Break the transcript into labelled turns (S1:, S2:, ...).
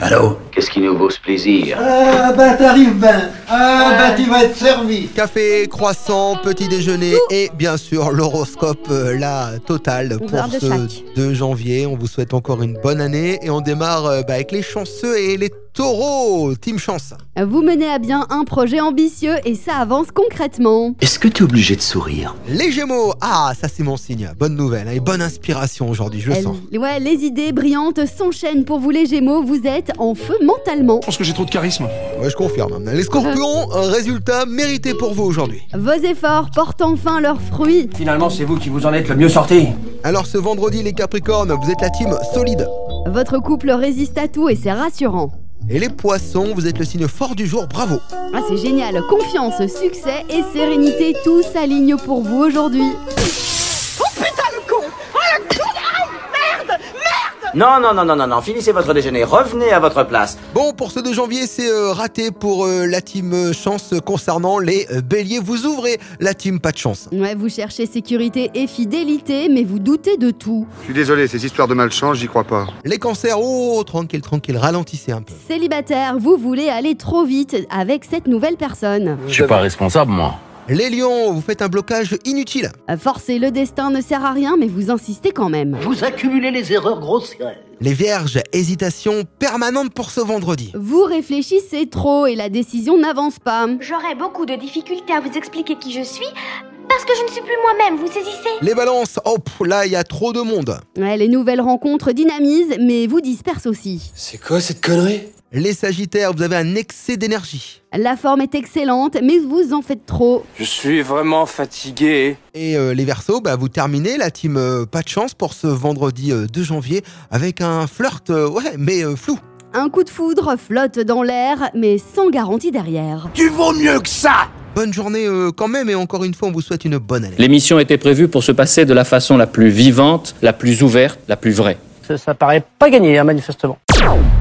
S1: Allô? Qu'est-ce qui nous vaut ce plaisir?
S2: T'arrives ben. Tu vas être servi.
S3: Café, croissant, petit déjeuner et bien sûr l'horoscope, la totale pour ce 2 janvier. On vous souhaite encore une bonne année et on démarre avec les chanceux et les taureaux. Team Chance.
S4: Vous menez à bien un projet ambitieux et ça avance concrètement.
S1: Est-ce que t'es obligé de sourire?
S3: Les Gémeaux. Ah, ça c'est mon signe. Bonne nouvelle et bonne inspiration aujourd'hui, je le sens.
S4: Ouais, les idées brillantes s'enchaînent pour vous les Gémeaux. Vous êtes en feu mentalement.
S5: Je pense que j'ai trop de charisme.
S3: Ouais, je confirme. Les Scorpions, un résultat mérité pour vous aujourd'hui.
S4: Vos efforts portent enfin leurs fruits.
S6: Finalement, c'est vous qui vous en êtes le mieux sorti.
S3: Alors ce vendredi, les Capricornes, vous êtes la team solide.
S4: Votre couple résiste à tout et c'est rassurant.
S3: Et les Poissons, vous êtes le signe fort du jour, bravo.
S4: Ah, c'est génial, confiance, succès et sérénité, tout s'aligne pour vous aujourd'hui.
S7: Oh putain le con! Oh le con! Oh merde!
S6: Non, finissez votre déjeuner, revenez à votre place.
S3: Bon, pour ce 2 janvier, c'est raté pour la team Chance concernant les Béliers. Vous ouvrez la team Pas de Chance.
S4: Ouais, vous cherchez sécurité et fidélité, mais vous doutez de tout.
S8: Je suis désolé, ces histoires de malchance, j'y crois pas.
S3: Les Cancers, oh, tranquille, ralentissez un peu.
S4: Célibataire, vous voulez aller trop vite avec cette nouvelle personne.
S1: Je suis pas responsable, moi.
S3: Les Lions, vous faites un blocage inutile.
S4: Forcer le destin ne sert à rien, mais vous insistez quand même.
S2: Vous accumulez les erreurs grossières.
S3: Les Vierges, hésitation permanente pour ce vendredi.
S4: Vous réfléchissez trop et la décision n'avance pas.
S9: J'aurai beaucoup de difficultés à vous expliquer qui je suis parce que je ne suis plus moi-même, vous saisissez?
S3: Les Balances, là il y a trop de monde.
S4: Ouais, les nouvelles rencontres dynamisent, mais vous dispersent aussi.
S5: C'est quoi cette connerie?
S3: Les Sagittaires, vous avez un excès d'énergie.
S4: La forme est excellente, mais vous en faites trop.
S5: Je suis vraiment fatigué.
S3: Et les Verseaux, vous terminez la team Pas de Chance pour ce vendredi 2 janvier avec un flirt, mais flou.
S4: Un coup de foudre flotte dans l'air, mais sans garantie derrière.
S5: Tu vaux mieux que ça!
S3: Bonne journée quand même et encore une fois on vous souhaite une bonne année.
S10: L'émission était prévue pour se passer de la façon la plus vivante, la plus ouverte, la plus vraie.
S6: Ça paraît pas gagné, manifestement.